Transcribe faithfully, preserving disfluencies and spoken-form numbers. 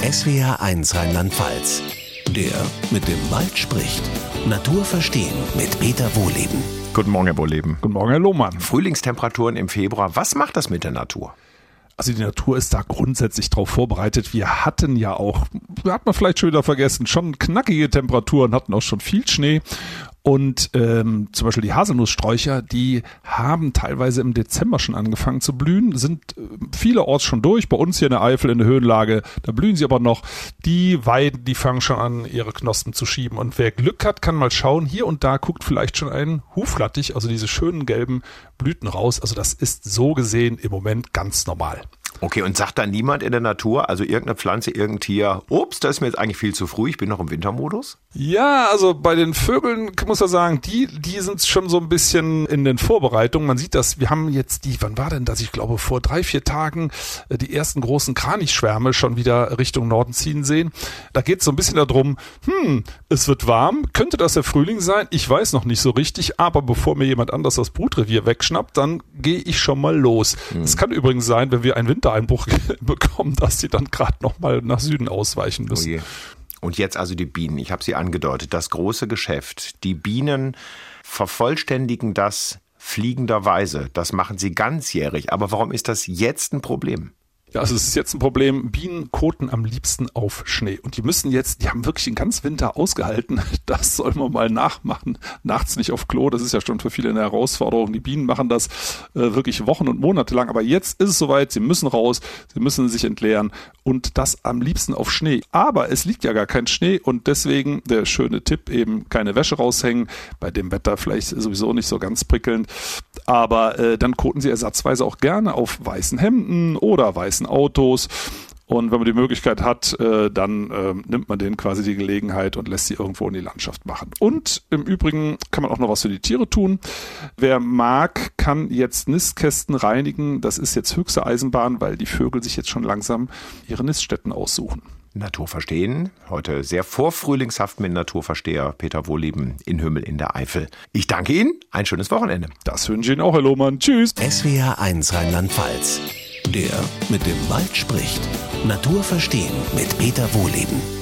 S W R eins Rheinland-Pfalz. Der mit dem Wald spricht. Natur verstehen mit Peter Wohleben. Guten Morgen, Herr Wohleben. Guten Morgen, Herr Lohmann. Frühlingstemperaturen im Februar. Was macht das mit der Natur? Also die Natur ist da grundsätzlich drauf vorbereitet. Wir hatten ja auch, hat man vielleicht schon wieder vergessen, schon knackige Temperaturen, hatten auch schon viel Schnee. Und ähm, zum Beispiel die Haselnusssträucher, die haben teilweise im Dezember schon angefangen zu blühen, sind äh, vielerorts schon durch. Bei uns hier in der Eifel in der Höhenlage, da blühen sie aber noch. Die Weiden, die fangen schon an, ihre Knospen zu schieben. Und wer Glück hat, kann mal schauen, hier und da guckt vielleicht schon ein Huflattich, also diese schönen gelben Blüten raus. Also das ist so gesehen im Moment ganz normal. Okay, und sagt da niemand in der Natur, also irgendeine Pflanze, irgendein Tier, ups, das ist mir jetzt eigentlich viel zu früh, ich bin noch im Wintermodus? Ja, also bei den Vögeln muss man sagen, die, die sind schon so ein bisschen in den Vorbereitungen. Man sieht das, wir haben jetzt die, wann war denn das? Ich glaube vor drei, vier Tagen die ersten großen Kranichschwärme schon wieder Richtung Norden ziehen sehen. Da geht es so ein bisschen darum, hm, es wird warm, könnte das der Frühling sein? Ich weiß noch nicht so richtig, aber bevor mir jemand anders das Brutrevier wegschnappt, dann gehe ich schon mal los. Es hm. kann übrigens sein, wenn wir einen Wintereinbruch bekommen, dass die dann gerade noch mal nach Süden ausweichen müssen. Oh je. Und jetzt also die Bienen. Ich habe sie angedeutet, das große Geschäft. Die Bienen vervollständigen das fliegenderweise. Das machen sie ganzjährig. Aber warum ist das jetzt ein Problem? Ja, also es ist jetzt ein Problem, Bienen koten am liebsten auf Schnee. Und die müssen jetzt, die haben wirklich den ganzen Winter ausgehalten. Das soll man mal nachmachen. Nachts nicht auf Klo, das ist ja schon für viele eine Herausforderung. Die Bienen machen das äh, wirklich Wochen und Monate lang. Aber jetzt ist es soweit, sie müssen raus, sie müssen sich entleeren und das am liebsten auf Schnee. Aber es liegt ja gar kein Schnee und deswegen der schöne Tipp, eben keine Wäsche raushängen. Bei dem Wetter vielleicht sowieso nicht so ganz prickelnd. Aber äh, dann koten sie ersatzweise auch gerne auf weißen Hemden oder weißen Autos. Und wenn man die Möglichkeit hat, äh, dann äh, nimmt man denen quasi die Gelegenheit und lässt sie irgendwo in die Landschaft machen. Und im Übrigen kann man auch noch was für die Tiere tun. Wer mag, kann jetzt Nistkästen reinigen. Das ist jetzt höchste Eisenbahn, weil die Vögel sich jetzt schon langsam ihre Niststätten aussuchen. Natur verstehen. Heute sehr vorfrühlingshaft mit Naturversteher Peter Wohleben in Hümmel in der Eifel. Ich danke Ihnen. Ein schönes Wochenende. Das wünsche ich Ihnen auch, Herr Lohmann. Tschüss. S W R eins Rheinland-Pfalz. Der mit dem Wald spricht. Natur verstehen mit Peter Wohleben.